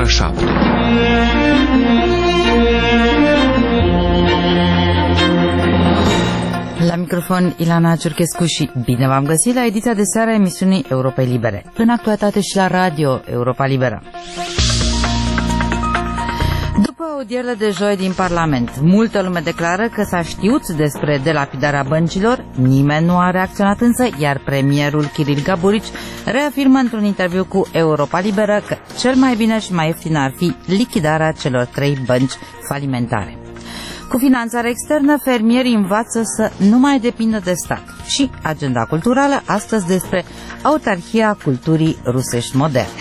ora 7. La microfon Ilana Ciurchescu și bine v-am găsit la ediția de seară a emisiunii Europei Libere. În actualitate și la radio Europa Liberă. După audierile de joi din Parlament, multă lume declară că s-a știut despre delapidarea băncilor, nimeni nu a reacționat însă, iar premierul Kiril Gaburici reafirmă într-un interviu cu Europa Liberă că cel mai bine și mai ieftin ar fi lichidarea celor 3 bănci falimentare. Cu finanțare externă, fermierii învață să nu mai depindă de stat. Și agenda culturală, astăzi despre autarhia culturii rusești moderne.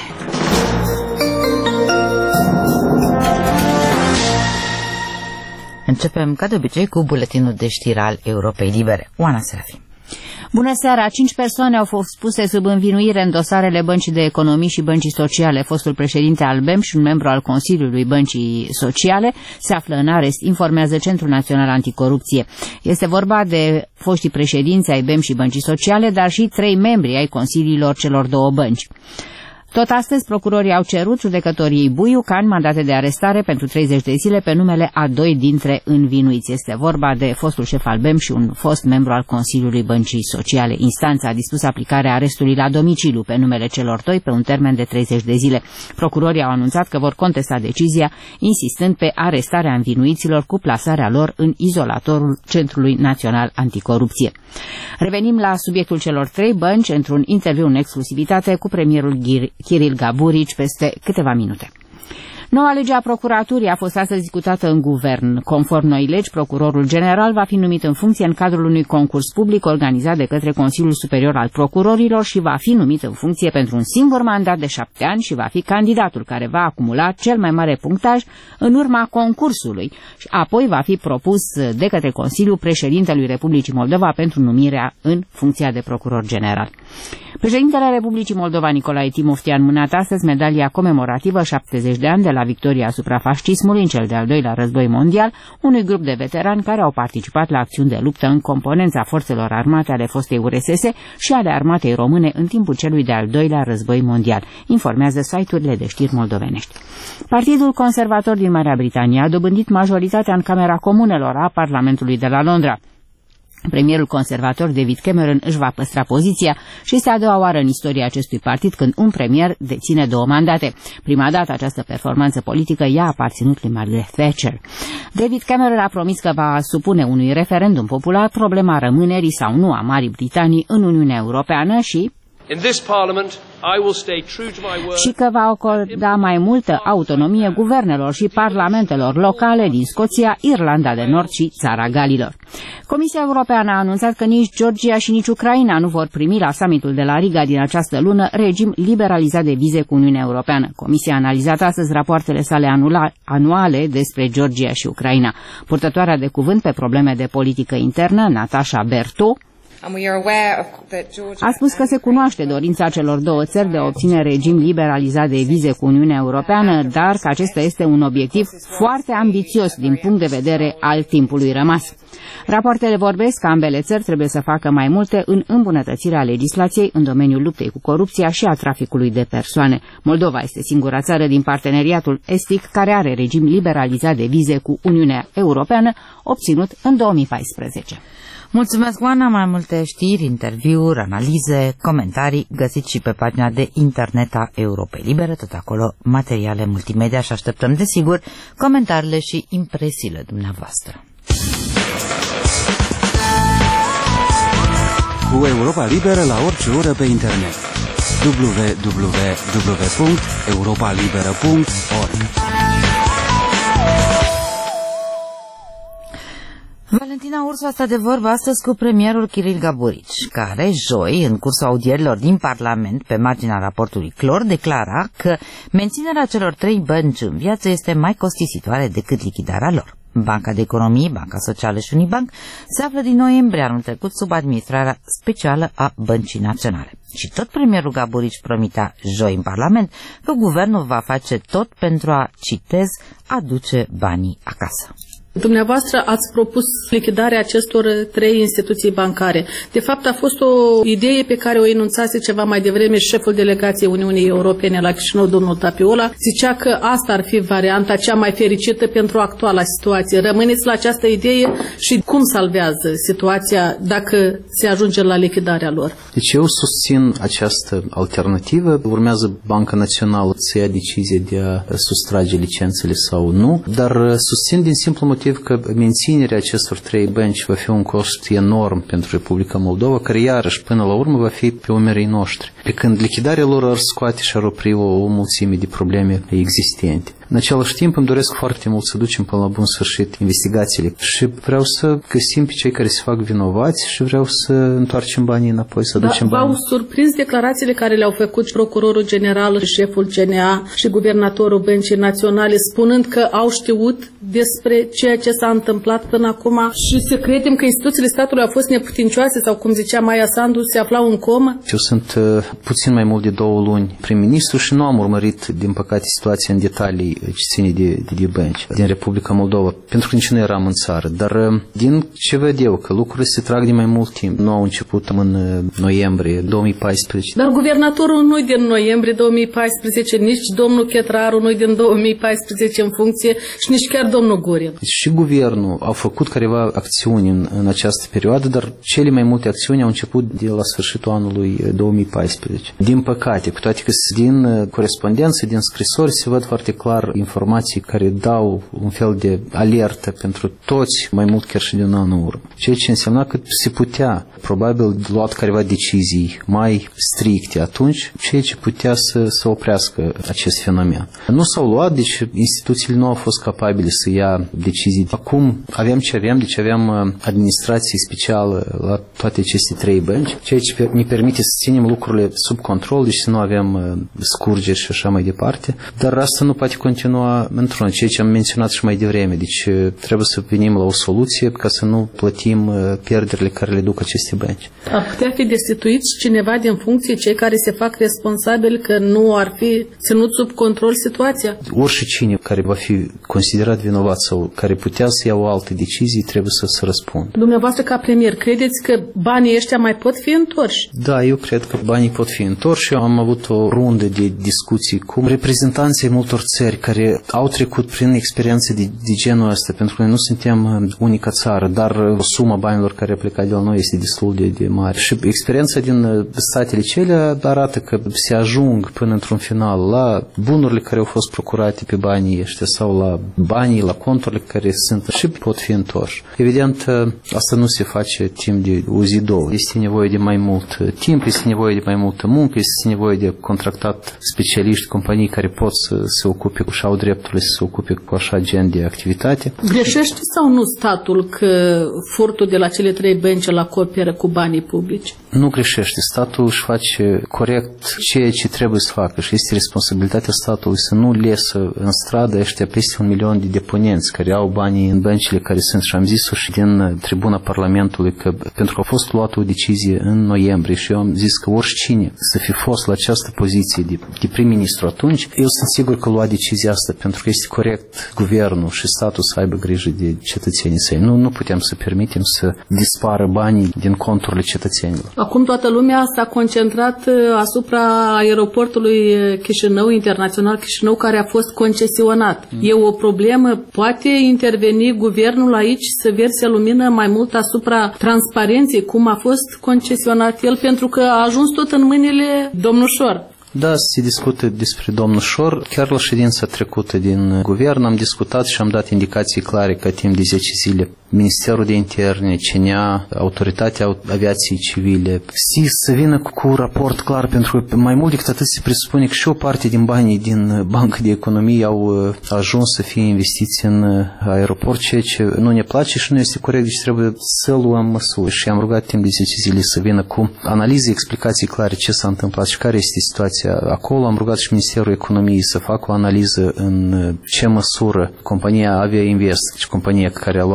Începem, ca de obicei, cu buletinul de știri al Europei Libere. Oana Serafim. Bună seara! 5 persoane au fost puse sub învinuire în dosarele Băncii de Economii și Băncii Sociale. Fostul președinte al BEM și un membru al Consiliului Băncii Sociale se află în arest, informează Centrul Național Anticorupție. Este vorba de foștii președinți ai BEM și Băncii Sociale, dar și 3 membri ai consiliilor celor 2 bănci. Tot astăzi, procurorii au cerut judecătoriei Buiu Can mandate de arestare pentru 30 de zile pe numele a 2 dintre învinuiți. Este vorba de fostul șef al BEM și un fost membru al Consiliului Băncii Sociale. Instanța a dispus aplicarea arestului la domiciliu pe numele celor 2 pe un termen de 30 de zile. Procurorii au anunțat că vor contesta decizia, insistând pe arestarea învinuiților cu plasarea lor în izolatorul Centrului Național Anticorupție. Revenim la subiectul celor 3 bănci într-un interviu în exclusivitate cu premierul Kiril Gaburici peste câteva minute. Noua lege a procuraturii a fost astăzi discutată în guvern. Conform noii legi, procurorul general va fi numit în funcție în cadrul unui concurs public organizat de către Consiliul Superior al Procurorilor și va fi numit în funcție pentru un singur mandat de 7 ani și va fi candidatul care va acumula cel mai mare punctaj în urma concursului. Apoi va fi propus de către Consiliul președintelui Republicii Moldova pentru numirea în funcția de procuror general. Președintele Republicii Moldova, Nicolae Timofti, a înmânat astăzi medalia comemorativă 70 de ani de la victoria asupra fascismului în cel de-al 2-lea război mondial, unui grup de veterani care au participat la acțiuni de luptă în componența forțelor armate ale fostei URSS și ale armatei române în timpul celui de-al 2-lea război mondial, informează site-urile de știri moldovenești. Partidul Conservator din Marea Britanie a dobândit majoritatea în Camera Comunelor a Parlamentului de la Londra. Premierul conservator David Cameron își va păstra poziția și este a doua oară în istoria acestui partid când un premier deține 2 mandate. Prima dată această performanță politică i-a aparținut lui Margaret Thatcher. David Cameron a promis că va supune unui referendum popular problema rămânerii sau nu a Marii Britanii în Uniunea Europeană și că va acorda mai multă autonomie guvernelor și parlamentelor locale din Scoția, Irlanda de Nord și Țara Galilor. Comisia Europeană a anunțat că nici Georgia și nici Ucraina nu vor primi la summitul de la Riga din această lună regim liberalizat de vize cu Uniunea Europeană. Comisia a analizat astăzi rapoartele sale anuale despre Georgia și Ucraina. Purtătoarea de cuvânt pe probleme de politică internă, Natasha Berto, a spus că se cunoaște dorința celor 2 țări de a obține regim liberalizat de vize cu Uniunea Europeană, dar că acesta este un obiectiv foarte ambițios din punct de vedere al timpului rămas. Rapoartele vorbesc că ambele țări trebuie să facă mai multe în îmbunătățirea legislației în domeniul luptei cu corupția și a traficului de persoane. Moldova este singura țară din parteneriatul estic care are regim liberalizat de vize cu Uniunea Europeană, obținut în 2014. Mulțumesc, Oana. Mai multe știri, interviuri, analize, comentarii găsiți și pe pagina de internet a Europei Libere, tot acolo materiale multimedia și așteptăm, desigur, comentariile și impresiile dumneavoastră. Cu Europa Liberă la orice oră pe internet. www.europalibera.org. Valentina Ursu a stat de vorbă astăzi cu premierul Kiril Gaburici, care, joi, în cursul audierilor din Parlament, pe marginea raportului Clor, declara că menținerea celor 3 bănci în viață este mai costisitoare decât lichidarea lor. Banca de Economie, Banca Socială și Unibanc se află din noiembrie anul trecut sub administrarea specială a Băncii Naționale. Și tot premierul Gaburici promitea joi în Parlament că guvernul va face tot pentru a, citez, aduce banii acasă. Dumneavoastră ați propus lichidarea acestor 3 instituții bancare. De fapt, a fost o idee pe care o enunțase ceva mai devreme șeful delegației Uniunii Europene la Chișinău, domnul Tapiola. Zicea că asta ar fi varianta cea mai fericită pentru actuala situație. Rămâneți la această idee și cum salvează situația dacă se ajunge la lichidarea lor? Deci eu susțin această alternativă. Urmează Banca Națională să ia decizie de a sustrage licențele sau nu, dar susțin din simplu motiv că menținerea acestor 3 bănci va fi un cost enorm pentru Republica Moldova, care iarăși până la urmă va fi pe umerii noștri. Pe când lichidarea lor ar scoate și ar opri o mulțime de probleme existente. În același timp îmi doresc foarte mult să ducem până la bun sfârșit investigațiile și vreau să găsim pe cei care se fac vinovați și vreau să întoarcem banii înapoi, să ducem banii. V-au surprins declarațiile care le-au făcut procurorul general, șeful CNA și guvernatorul Băncii Naționale, spunând că au știut despre ceea ce s-a întâmplat până acum și să credem că instituțiile statului au fost neputincioase sau, cum zicea Maia Sandu, se aflau în comă? Eu sunt puțin mai mult de 2 luni prim-ministru și nu am urmărit, din păcate, situația în detalii ce ține de bănci din Republica Moldova, pentru că nici nu eram în țară. Dar din ce văd eu, că lucrurile se trag de mai mult timp. Nu au început în noiembrie 2014. Dar guvernatorul nu-i din noiembrie 2014, nici domnul Chetraru nu-i din 2014 în funcție și nici chiar domnul Gurin. Și guvernul a făcut careva acțiuni în această perioadă, dar cele mai multe acțiuni au început de la sfârșitul anului 2014. Din păcate, cu toate că din corespondență, din scrisori, se văd foarte clar informații care dau un fel de alertă pentru toți, mai mult chiar și din anul urmă. Ceea ce însemna că se putea, probabil, luat careva decizii mai stricte atunci, ceea ce putea să oprească acest fenomen. Nu s-au luat, deci instituțiile nu au fost capabile să ia decizii. Acum avem ce avem, deci avem administrație specială la toate aceste 3 bănci, ceea ce ne permite să ținem lucrurile sub control, deci să nu avem scurgeri și așa mai departe, dar asta nu poate continua într-un, ceea ce am menționat și mai devreme, deci trebuie să venim la o soluție ca să nu plătim pierderile care le duc aceste bănci. Ar putea fi destituiți cineva din funcție, cei care se fac responsabili că nu ar fi ținut sub control situația? Oricine care va fi considerat vinovat sau care putea să ia o altă decizie trebuie să răspundă. Dumneavoastră, ca premier, credeți că banii ăștia mai pot fi întorși? Da, eu cred că banii pot fi întorși. Eu am avut o rundă de discuții cu reprezentanții multor țări care au trecut prin experiențe de genul ăsta, pentru că noi nu suntem unica țară, dar suma banilor care a plecat de la noi este destul de mare. Și experiența din statele cele arată că se ajung până într-un final la bunurile care au fost procurate pe banii ăștia sau la banii, la conturile care sunt și pot fi întorși. Evident, asta nu se face timp de o zi, 2. Este nevoie de mai mult timp, este nevoie de mai multă muncă, este nevoie de contractat specialiști, companii care pot să se ocupe și au drepturile să se ocupe cu așa gen de activitate. Greșește sau nu statul că furtul de la cele 3 bănci îl acoperă cu banii publici? Nu greșește. Statul își face corect ceea ce trebuie să facă și este responsabilitatea statului să nu lesă în stradă ăștia peste 1 milion de deponenți care au banii în băncile care sunt, și am zis-o și din tribuna Parlamentului, că pentru că a fost luată o decizie în noiembrie și eu am zis că oricine să fi fost la această poziție de prim-ministru atunci, eu sunt sigur că lua decizia asta pentru că este corect guvernul și statul să aibă grijă de cetățenii săi. Nu putem să permitem să dispară banii din conturile cetățenilor. Acum toată lumea s-a concentrat asupra aeroportului Chișinău, internațional Chișinău, care a fost concesionat. E o problemă? Poate interveni guvernul aici să verse lumină mai mult asupra transparenței, cum a fost concesionat el, pentru că a ajuns tot în mâinile domnușor. Da, se discută despre domnul Șor. Chiar la ședința trecută din guvern am discutat și am dat indicații clare că timp de 10 zile Ministerul de Interne, CNA, Autoritatea Aviației Civile să vină cu un raport clar, pentru că mai mult decât atât se presupune că și o parte din banii din Banca de Economie au ajuns să fie investiți în aeroport, ceea ce nu ne place și nu este corect, deci trebuie să luăm măsuri. Și am rugat timp de 10 zile să vină cu analize, explicații clare ce s-a întâmplat și care este situația acolo. Am rugat și Ministerul Economiei să facă o analiză în ce măsură compania Avia Invest, compania care a luat în concesiune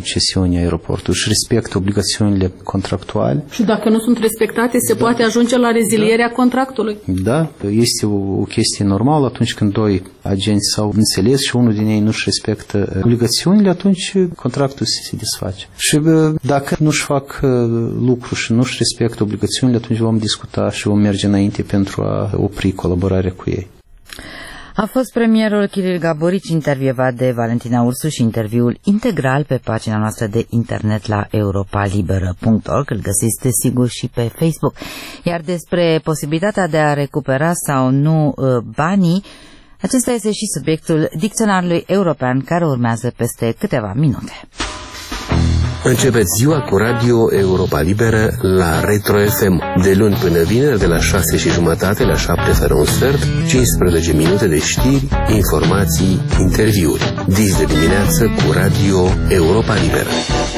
concesiunii aeroportului, își respectă obligațiunile contractuale. Și dacă nu sunt respectate, se poate ajunge la rezilierea contractului. Da, este o chestie normală atunci când doi agenți s-au înțeles și unul din ei nu-și respectă obligațiunile, atunci contractul se desface. Și dacă nu-și fac lucru și nu-și respectă obligațiunile, atunci vom discuta și vom merge înainte pentru a opri colaborarea cu ei. A fost premierul Kiril Gaburici, intervievat de Valentina Ursu, și interviul integral pe pagina noastră de internet la europalibera.org. Îl găsiți desigur și pe Facebook. Iar despre posibilitatea de a recupera sau nu banii, acesta este și subiectul dicționarului european care urmează peste câteva minute. Începeți ziua cu Radio Europa Liberă la Retro FM. De luni până vineri, de la 6:30 la 7:15, 15 minute de știri, informații, interviuri. Dis de dimineață cu Radio Europa Liberă.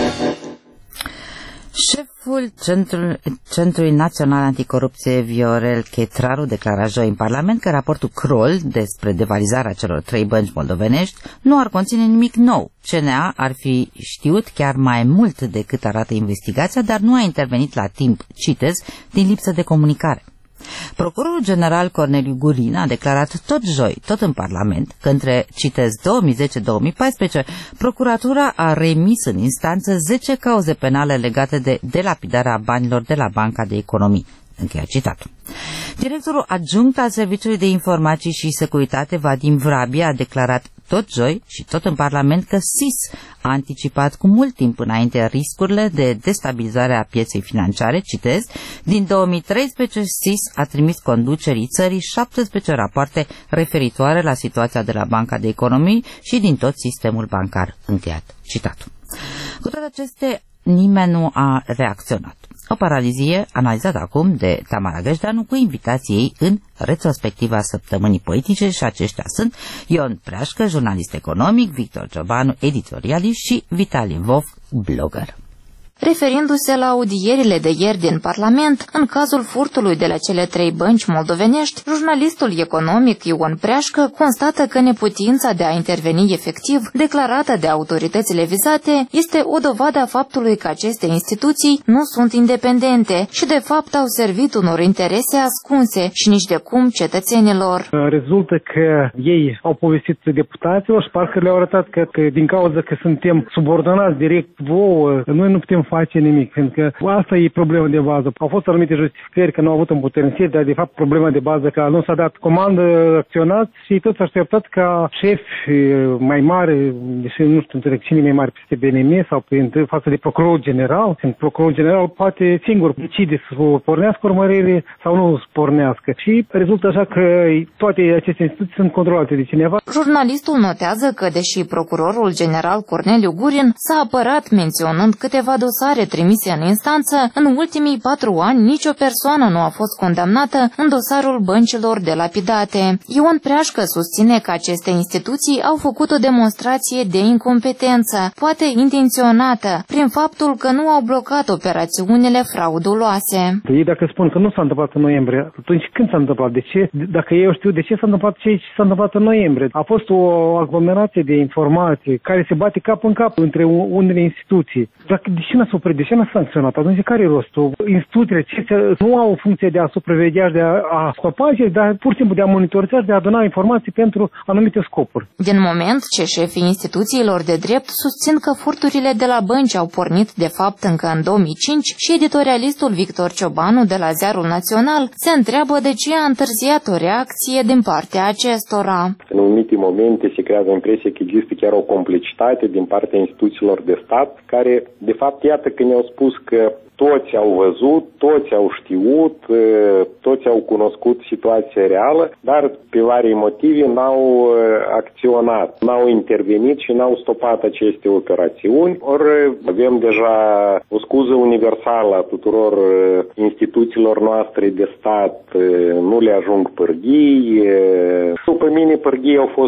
Șeful Centrului Național Anticorupție, Viorel Chetraru, declara joi în Parlament că raportul Kroll despre devalizarea celor 3 bănci moldovenești nu ar conține nimic nou. CNA ar fi știut chiar mai mult decât arată investigația, dar nu a intervenit la timp, citez, din lipsă de comunicare. Procurorul general Corneliu Gurin a declarat tot joi, tot în Parlament, că între, citez, 2010-2014, procuratura a remis în instanță 10 cauze penale legate de delapidarea banilor de la Banca de Economii. Încheia citatul. Directorul adjunct al Serviciului de Informații și Securitate, Vadim Vrabia, a declarat tot joi și tot în Parlament că SIS a anticipat cu mult timp înainte riscurile de destabilizare a pieței financiare, citez, din 2013 SIS a trimis conducerii țării 17 rapoarte referitoare la situația de la Banca de Economii și din tot sistemul bancar, încheiat citatul. Cu toate acestea, nimeni nu a reacționat. O paralizie analizată acum de Tamara Găjdeanu cu invitații ei în retrospectiva săptămânii politice, și aceștia sunt Ion Preașcă, jurnalist economic, Victor Ciobanu, editorialist, și Vitalie Vov, blogger. Referindu-se la audierile de ieri din Parlament, în cazul furtului de la cele 3 bănci moldovenești, jurnalistul economic Ion Preașcă constată că neputința de a interveni efectiv, declarată de autoritățile vizate, este o dovadă a faptului că aceste instituții nu sunt independente și de fapt au servit unor interese ascunse și nici de cum cetățenilor. Rezultă că ei au povestit deputaților și parcă le-au arătat că din cauza că suntem subordonați direct vouă, noi nu putem face nimic, pentru că asta e problema de bază. Au fost anumite justificări că nu au avut împuternțiri, dar de fapt problema de bază că nu s-a dat comandă, acționați și toți așteptat ca șef mai mare, deși nu știu între cine mai mare peste BNM sau față de procurorul general, când procurorul general poate singur decide să pornească urmărire sau nu să pornească. Și rezultă așa că toate aceste instituții sunt controlate de cineva. Jurnalistul notează că deși procurorul general Corneliu Gurin s-a apărat menționând câteva dosare trimise în instanță, în ultimii 4 ani nicio persoană nu a fost condamnată în dosarul băncilor delapidate. Ion Preașcă susține că aceste instituții au făcut o demonstrație de incompetență, poate intenționată, prin faptul că nu au blocat operațiunile frauduloase. Ei dacă spun că nu s-a întâmplat în noiembrie, atunci când s-a întâmplat? De ce? Dacă eu știu de ce s-a întâmplat ce s-a întâmplat în noiembrie. A fost o aglomerație de informații care se bate cap în cap între unele instituții. De ce n-a suprit? De ce n-a sancționat? Atunci care e rostul? Instituțiile nu au o funcție de a supraveghea și de a scopa, dar pur și simplu de a monitoriza și de a aduna informații pentru anumite scopuri. Din moment ce șefii instituțiilor de drept susțin că furturile de la bănci au pornit de fapt încă în 2005 și editorialistul Victor Ciobanu de la Ziarul Național se întreabă de ce a întârziat o reacție din partea acestora. În anumite momente se creează impresia că există chiar o complicitate din partea instituțiilor de stat care, de fapt, iată că ne-au spus că toți au văzut, toți au știut, toți au cunoscut situația reală, dar pe vari motive n-au acționat, n-au intervenit și n-au stopat aceste operațiuni. Ori avem deja o scuză universală a tuturor instituțiilor noastre de stat, nu le ajung pârghii. După mine pârghii au fost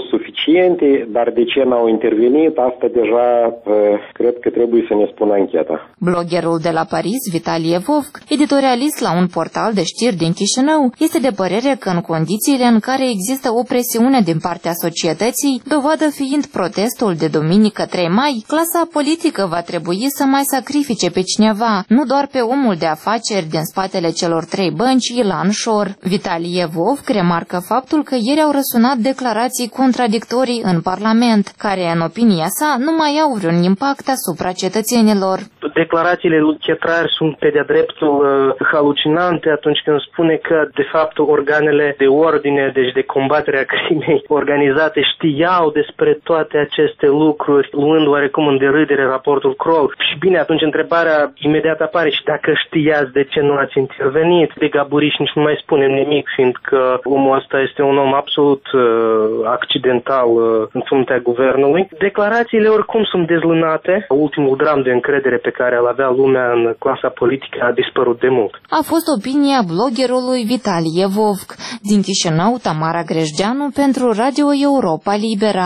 fost suficiente, dar de ce n-au intervenit, asta deja cred că trebuie să ne spună ancheta. Bloggerul de la Paris, Vitalie Vovk, editorialist la un portal de știri din Chișinău, este de părere că în condițiile în care există o presiune din partea societății, dovadă fiind protestul de duminică 3 mai, clasa politică va trebui să mai sacrifice pe cineva, nu doar pe omul de afaceri din spatele celor 3 bănci, Ilan Șor. Vitalie Vovk remarcă faptul că ieri au răsunat declarații contradictorii în Parlament, care, în opinia sa, nu mai au vreun impact asupra cetățenilor. Declarațiile lui Chetrar sunt pe de-a dreptul halucinante atunci când spune că, de fapt, organele de ordine, deci de combaterea crimei organizate, știau despre toate aceste lucruri, luând oarecum în derâdere raportul Kroll. Și bine, atunci întrebarea imediat apare: și dacă știați, de ce nu ați intervenit? De Gaburiș nici nu mai spunem nimic, fiindcă omul ăsta este un om absolut accidental în fruntea guvernului. Declarațiile oricum sunt dezlănate. Ultimul dram de încredere pe care îl avea lumea în clasa politică a dispărut de mult. A fost opinia bloggerului Vitalie Vovk. Din Chișinău, Tamara Grejdeanu pentru Radio Europa Libera.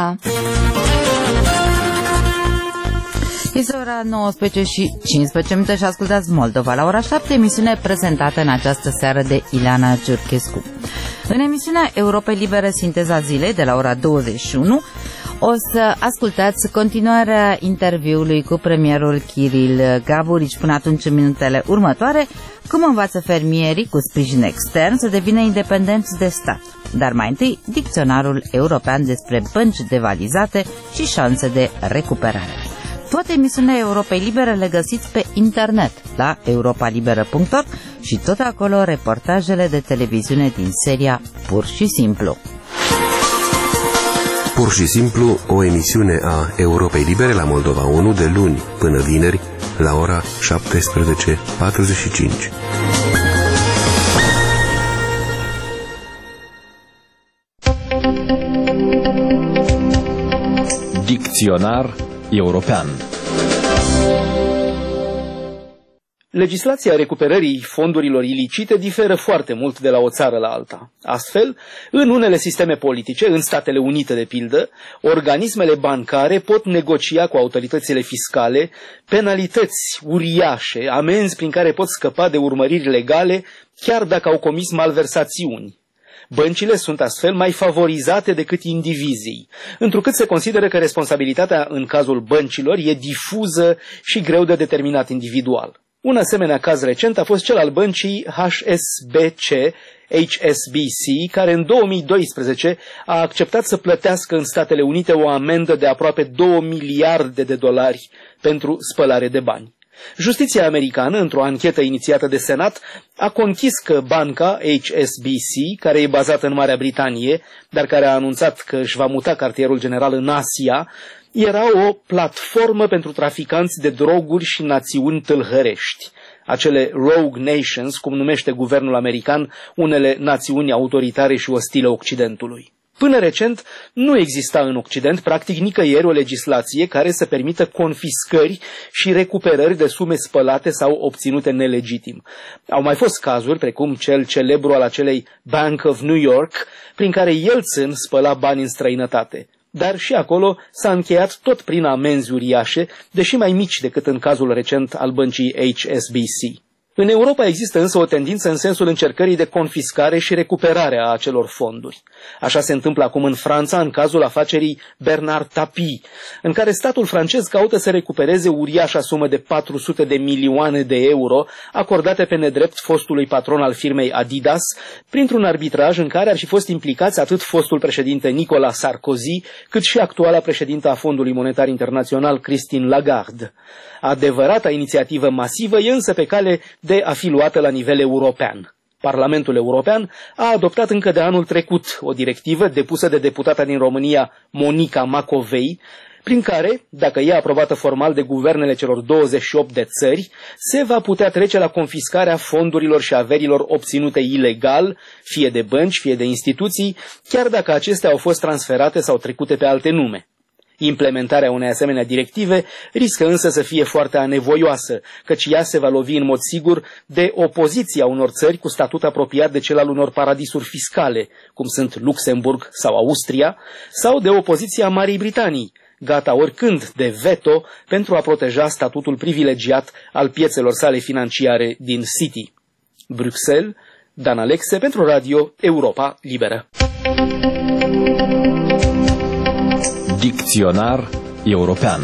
Este ora 19:15 și ascultați Moldova la ora 7, emisiune prezentată în această seară de Ileana Giurchescu. În emisiunea Europa Libere, Sinteza Zilei, de la ora 21, o să ascultați continuarea interviului cu premierul Kiril Gaburici. Până atunci, în minutele următoare, cum învață fermierii cu sprijin extern să devină independenți de stat. Dar mai întâi, dicționarul european despre bănci devalizate și șanse de recuperare. Toate emisiunile Europei Libere le găsiți pe internet la europalibera.org și tot acolo reportajele de televiziune din seria Pur și Simplu. Pur și Simplu, o emisiune a Europei Libere la Moldova 1 de luni până vineri la ora 17:45. Dicționar european. Legislația recuperării fondurilor ilicite diferă foarte mult de la o țară la alta. Astfel, în unele sisteme politice, în Statele Unite de pildă, organismele bancare pot negocia cu autoritățile fiscale penalități uriașe, amenzi prin care pot scăpa de urmăriri legale, chiar dacă au comis malversațiuni. Băncile sunt astfel mai favorizate decât indivizii, întrucât se consideră că responsabilitatea în cazul băncilor e difuză și greu de determinat individual. Un asemenea caz recent a fost cel al băncii HSBC, care în 2012 a acceptat să plătească în Statele Unite o amendă de aproape 2 miliarde de dolari pentru spălare de bani. Justiția americană, într-o anchetă inițiată de Senat, a conchis că banca HSBC, care e bazată în Marea Britanie, dar care a anunțat că își va muta cartierul general în Asia, era o platformă pentru traficanți de droguri și națiuni tâlhărești, acele rogue nations, cum numește guvernul american unele națiuni autoritare și ostile Occidentului. Până recent, nu exista în Occident practic nicăieri o legislație care să permită confiscări și recuperări de sume spălate sau obținute nelegitim. Au mai fost cazuri, precum cel celebru al acelei Bank of New York, prin care Yeltsin spăla bani în străinătate. Dar și acolo s-a încheiat tot prin amenzi uriașe, deși mai mici decât în cazul recent al băncii HSBC. În Europa există însă o tendință în sensul încercării de confiscare și recuperare a acelor fonduri. Așa se întâmplă acum în Franța, în cazul afacerii Bernard Tapie, în care statul francez caută să recupereze uriașa sumă de 400 de milioane de euro acordate pe nedrept fostului patron al firmei Adidas, printr-un arbitraj în care ar fi fost implicați atât fostul președinte Nicolas Sarkozy, cât și actuala președintă a Fondului Monetar Internațional Christine Lagarde. Adevărata inițiativă masivă e însă pe cale de a fi luată la nivel european. Parlamentul European a adoptat încă de anul trecut o directivă depusă de deputata din România, Monica Macovei, prin care, dacă e aprobată formal de guvernele celor 28 de țări, se va putea trece la confiscarea fondurilor și averilor obținute ilegal, fie de bănci, fie de instituții, chiar dacă acestea au fost transferate sau trecute pe alte nume. Implementarea unei asemenea directive riscă însă să fie foarte anevoioasă, căci ea se va lovi în mod sigur de opoziția unor țări cu statut apropiat de cel al unor paradisuri fiscale, cum sunt Luxemburg sau Austria, sau de opoziția Marii Britanii, gata oricând de veto pentru a proteja statutul privilegiat al piețelor sale financiare din City. Bruxelles, Dan Alexe pentru Radio Europa Liberă. Dicționar european.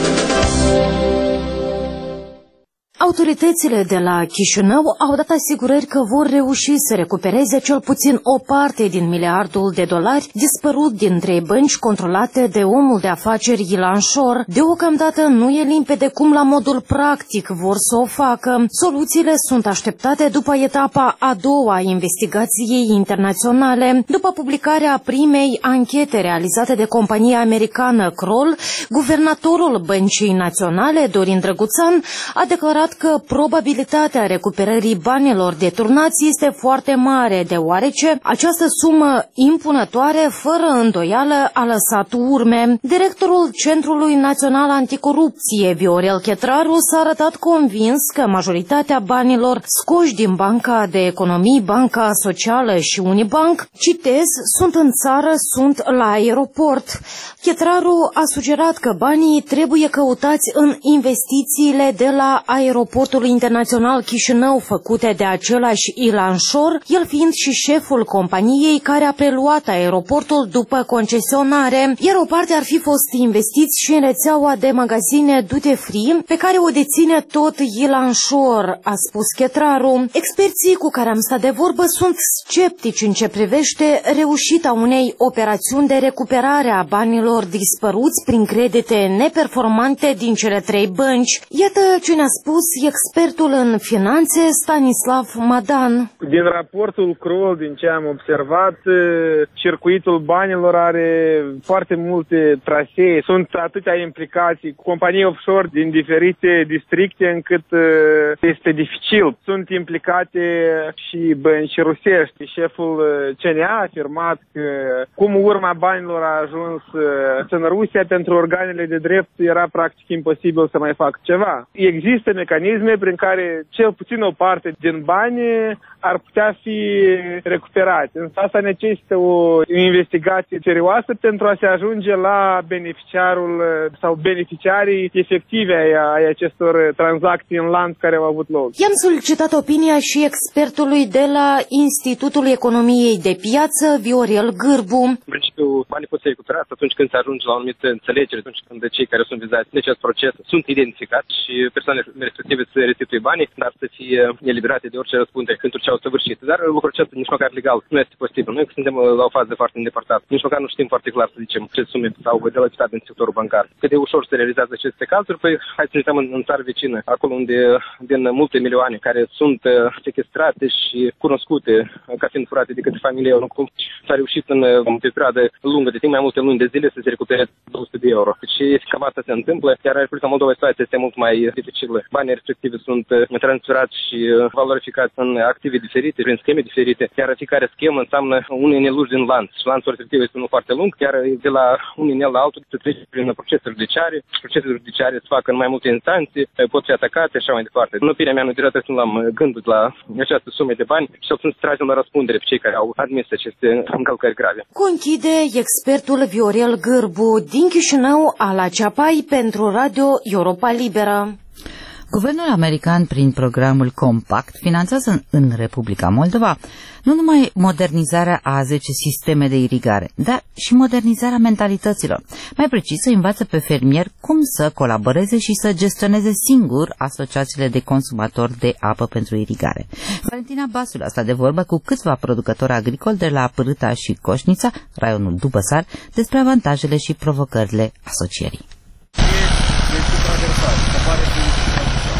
Autoritățile de la Chișinău au dat asigurări că vor reuși să recupereze cel puțin o parte din miliardul de dolari dispărut din 3 bănci controlate de omul de afaceri Ilan Shor. Deocamdată nu e limpede cum la modul practic vor să o facă. Soluțiile sunt așteptate după etapa a doua a investigației internaționale. După publicarea primei anchete realizate de compania americană Kroll, guvernatorul Băncii Naționale, Dorin Drăguțan, a declarat că probabilitatea recuperării banilor deturnați este foarte mare, deoarece această sumă impunătoare, fără îndoială, a lăsat urme. Directorul Centrului Național Anticorupție, Viorel Chetraru, s-a arătat convins că majoritatea banilor scoși din Banca de Economii, Banca Socială și Unibank, citez, sunt în țară, sunt la aeroport. Chetraru a sugerat că banii trebuie căutați în investițiile de la Aeroportul Internațional Chișinău făcute de același Ilan Shor, el fiind și șeful companiei care a preluat aeroportul după concesionare, iar o parte ar fi fost investiți și în rețeaua de magazine duty free pe care o deține tot Ilan Shor, a spus Chetraru. Experții cu care am stat de vorbă sunt sceptici în ce privește reușita unei operațiuni de recuperare a banilor dispăruți prin credite neperformante din cele 3 bănci. Iată ce ne-a spus expertul în finanțe Stanislav Madan. Din raportul Kroll, din ce am observat, circuitul banilor are foarte multe trasee. Sunt atâtea implicații cu companii offshore din diferite districte încât este dificil. Sunt implicate și bănci rusești. Șeful CNA a afirmat că cum urma banilor a ajuns în Rusia, pentru organele de drept era practic imposibil să mai facă ceva. Există mecanisme prin care cel puțin o parte din bani ar putea fi recuperate. Însă asta necesită o investigație serioasă pentru a se ajunge la beneficiarul sau beneficiarii efective ai acestor tranzacții în lanț care au avut loc. I-am solicitat opinia și expertului de la Institutul Economiei de Piață, Viorel Gârbu. În principiu, banii pot să recuperați atunci când se ajunge la o anumită înțelegere, atunci când cei care sunt vizați de acest proces sunt identificați și persoanele respective să restituie banii, dar să fie eliberate de orice răspundere pentru ce au săvârșit. Dar lucrul acesta nici măcar legal nu este posibil. Noi suntem la o fază foarte îndepărtată. Nici măcar nu știm foarte clar, să zicem, ce sume s-au delapidat în sectorul bancar. Cât de ușor se realizează aceste cazuri, păi hai să ne uităm în țară vecină, acolo unde din multe milioane care sunt sequestrate și cunoscute ca fiind furate de către familie, s-a reușit în o perioadă lungă de timp, mai multe luni de zile, să se recupere 200 de euro. Și cam asta se întâmplă, iar în Republica Moldova situația este mult mai dificilă. Banii respective sunt transferați și valorificați în active diferite, prin scheme diferite, iar fiecare schemă înseamnă un inel din lanț. Și lanțul respectiv este unul foarte lung, iar de la un inel la altul se trece prin procese judiciare. Procesele judiciare se fac în mai multe instanțe, pot fi atacate și așa mai departe. În opinia mea, nu trebuie să luăm gândul la această sume de bani și să tragem la răspundere pe cei care au admis aceste încălcări grave. Conchide expertul Viorel Gârbu din Chișinău, Ala Ceapai pentru Radio Europa Liberă. Guvernul american, prin programul Compact, finanțează în Republica Moldova nu numai modernizarea a 10 sisteme de irigare, dar și modernizarea mentalităților. Mai precis, să învață pe fermieri cum să colaboreze și să gestioneze singur asociațiile de consumatori de apă pentru irigare. Valentina Basul a stat de vorbă cu câțiva producători agricoli de la Pârâta și Coșnița, raionul Dubăsar, despre avantajele și provocările asocierii. La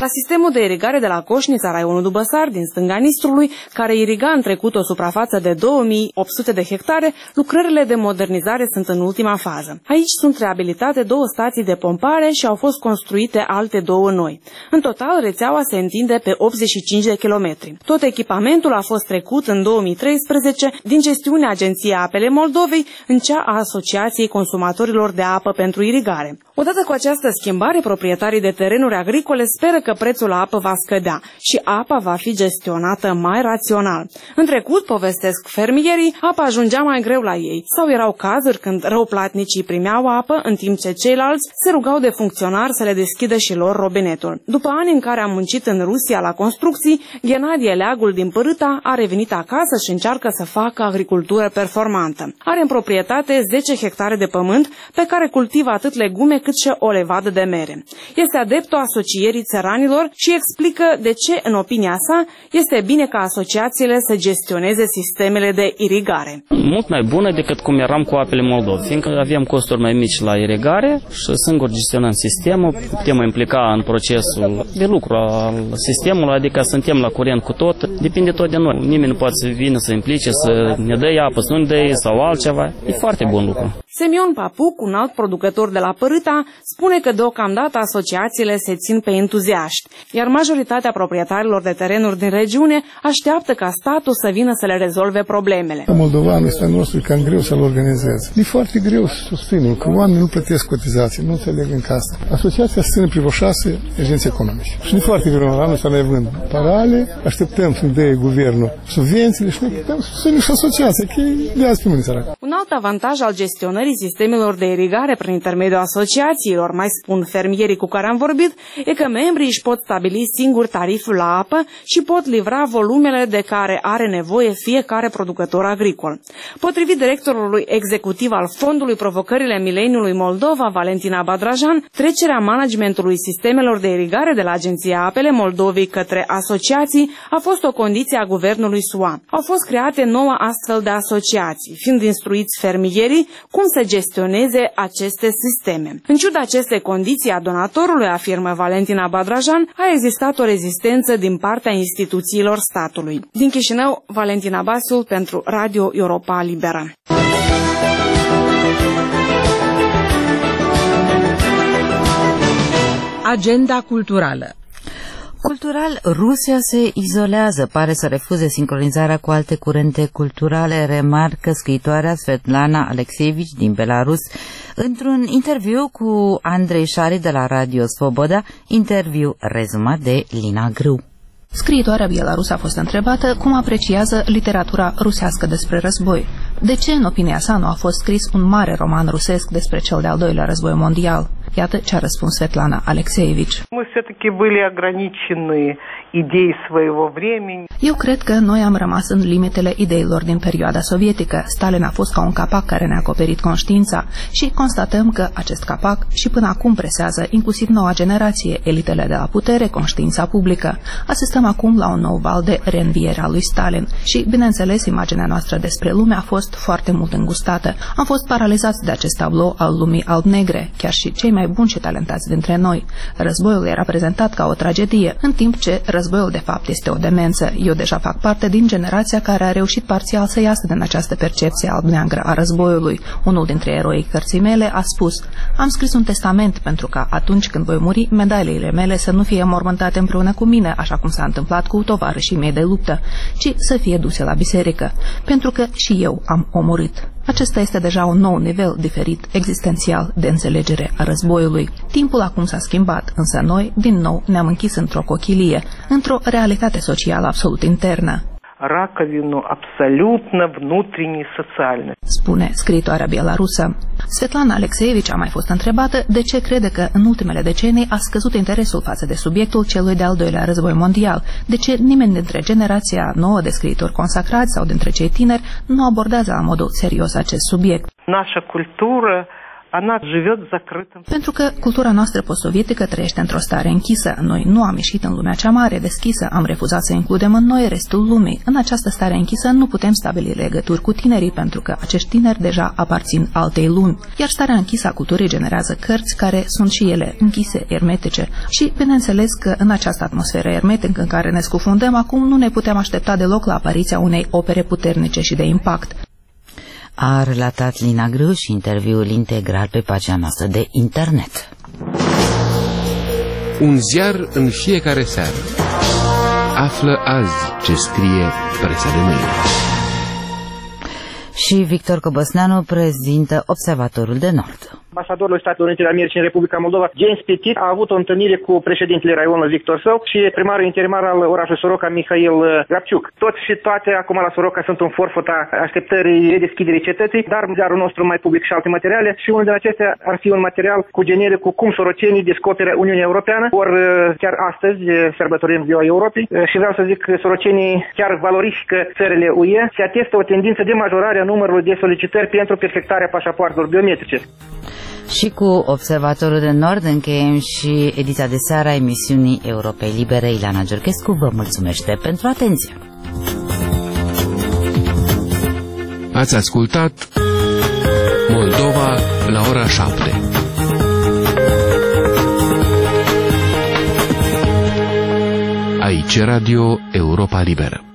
sistemul de irigare de la Coșnița, raionul Dubăsar, din stânga Nistrului, care iriga în trecut o suprafață de 2800 de hectare, lucrările de modernizare sunt în ultima fază. Aici sunt reabilitate 2 stații de pompare și au fost construite alte 2 noi. În total, rețeaua se întinde pe 85 de kilometri. Tot echipamentul a fost trecut în 2013 din gestiunea Agenției Apele Moldovei în cea a Asociației Consumatorilor de Apă pentru Irigare. Odată cu această schimbare, proprietarii de terenuri agricole speră că prețul la apă va scădea și apa va fi gestionată mai rațional. În trecut, povestesc fermierii, apa ajungea mai greu la ei sau erau cazuri când răuplatnicii primeau apă, în timp ce ceilalți se rugau de funcționari să le deschidă și lor robinetul. După ani în care a muncit în Rusia la construcții, Ghenadie Leagul din Părâta a revenit acasă și încearcă să facă agricultură performantă. Are în proprietate 10 hectare de pământ pe care cultivă atât legume cât și o levadă de mere. Este adeptul asocierii țăranilor și explică de ce, în opinia sa, este bine ca asociațiile să gestioneze sistemele de irigare. Mult mai bună decât cum eram cu Apele Moldovei, fiindcă avem costuri mai mici la irigare și singur gestionăm sistemul, putem implica în procesul de lucru al sistemului, adică suntem la curent cu tot, depinde tot de noi. Nimeni nu poate să vină să implice, să ne dă apă, să nu ne dă sau altceva. E foarte bun lucru. Semion Papuc, un alt producător de la Părâta, spune că deocamdată asociațiile se țin pe entuziaști, iar majoritatea proprietarilor de terenuri din regiune așteaptă ca statul să vină să le rezolve problemele. Moldovanul ăsta nostru e cam greu să-l organizeze. E foarte greu să susținem că oamenii nu plătesc cotizații, nu înțeleg în casă. Asociația se ține privo 6 agenții economice. Și nu e foarte greu la anul să le vând parale, așteptăm să-mi dea guvernul subvențiile și noi putem susține și asociația, că e de azi pe mâine săracă. Un alt avantaj al gestionării sistemelor de irigare prin intermediul asociațiilor, mai spun fermierii cu care am vorbit, e că membrii își pot stabili singur tariful la apă și pot livra volumele de care are nevoie fiecare producător agricol. Potrivit directorului executiv al Fondului Provocările Mileniului Moldova, Valentina Badrajan, trecerea managementului sistemelor de irigare de la Agenția Apele Moldovei către asociații a fost o condiție a guvernului SUA. Au fost create 9 astfel de asociații, fiind instruiți fermierii cum să gestioneze aceste sisteme. În ciuda acestei condiții a donatorului, afirmă Valentina Badrajan, a existat o rezistență din partea instituțiilor statului. Din Chișinău, Valentina Basul pentru Radio Europa Liberă. Agenda culturală. Cultural, Rusia se izolează, pare să refuze sincronizarea cu alte curente culturale, remarcă scriitoarea Svetlana Alexeevici din Belarus într-un interviu cu Andrei Șari de la Radio Svoboda, interviu rezumat de Lina Grâu. Scriitoarea bielorusă a fost întrebată cum apreciază literatura rusească despre război. De ce, în opinia sa, nu a fost scris un mare roman rusesc despre cel de-al doilea război mondial? Iată ce a răspuns Svetlana Alexeevici. Eu cred că noi am rămas în limitele ideilor din perioada sovietică. Stalin a fost ca un capac care ne-a acoperit conștiința și constatăm că acest capac și până acum presează inclusiv noua generație, elitele de la putere, conștiința publică. Asistăm acum la un nou val de reînviere a lui Stalin și, bineînțeles, imaginea noastră despre lume a fost foarte mult îngustată. Am fost paralizați de acest tablou al lumii alb-negre, chiar și cei mai buni și talentați dintre noi. Războiul era prezentat ca o tragedie, în timp ce războiul de fapt este o demență. Eu deja fac parte din generația care a reușit parțial să iasă din această percepție alb-neagră a războiului. Unul dintre eroii cărții mele a spus: am scris un testament pentru ca atunci când voi muri, medaliile mele să nu fie mormântate împreună cu mine, așa cum s-a întâmplat cu tovarășii mei de luptă, ci să fie duse la biserică, pentru că și eu am omorât. Acesta este deja un nou nivel diferit, existențial, de înțelegere a războiului. Timpul acum s-a schimbat, însă noi, din nou, ne-am închis într-o cochilie, într-o realitate socială absolut internă. Раковину абсолютно внутренней социальной. Spune scriitoarea bielorusă. Svetlana Alexeevici a mai fost întrebată de ce crede că în ultimele decenii a scăzut interesul față de subiectul celui de-al doilea război mondial, de ce nimeni dintre generația nouă de scriitori consacrați sau dintre cei tineri nu abordează la modul serios acest subiect. Наша культура она живет закрытым. Pentru că cultura noastră postsovietică trăiește într-o stare închisă. Noi nu am ieșit în lumea cea mare, deschisă, am refuzat să includem în noi restul lumii. În această stare închisă nu putem stabili legături cu tinerii, pentru că acești tineri deja aparțin altei lumi. Iar starea închisă a culturii generează cărți care sunt și ele închise, ermetice. Și bineînțeles că în această atmosferă ermetică în care ne scufundăm acum nu ne putem aștepta deloc la apariția unei opere puternice și de impact. A relatat Lina Grâș interviul integral pe pagina noastră de internet. Un ziar în fiecare seară. Află azi ce scrie presa de mâine. Și Victor Cobosneanu prezintă Observatorul de Nord. Ambasadorul Statelor Unite de Americii în Republica Moldova, James Petit, a avut o întâlnire cu președintele raionului Victor Său și primarul interimar al orașului Soroca, Mihail Grabciuc. Toți și toate acum la Soroca sunt în forfota așteptării redeschiderii cetății, dar ziarul nostru mai public și alte materiale și unul din acestea ar fi un material cu genere cu cum sorocenii descoperă Uniunea Europeană, ori chiar astăzi sărbătorim Ziua Europei și vreau să zic că sorocenii chiar valorifică țările UE, se atestă o tendință de majorare a numărului de solicitări pentru perfectarea pașapoartelor biometrice. Și cu Observatorul de Nord încheiem și ediția de seară a emisiunii Europei Libere. Ileana Giorchescu vă mulțumește pentru atenție. Ați ascultat Moldova la ora 7. Aici Radio Europa Liberă.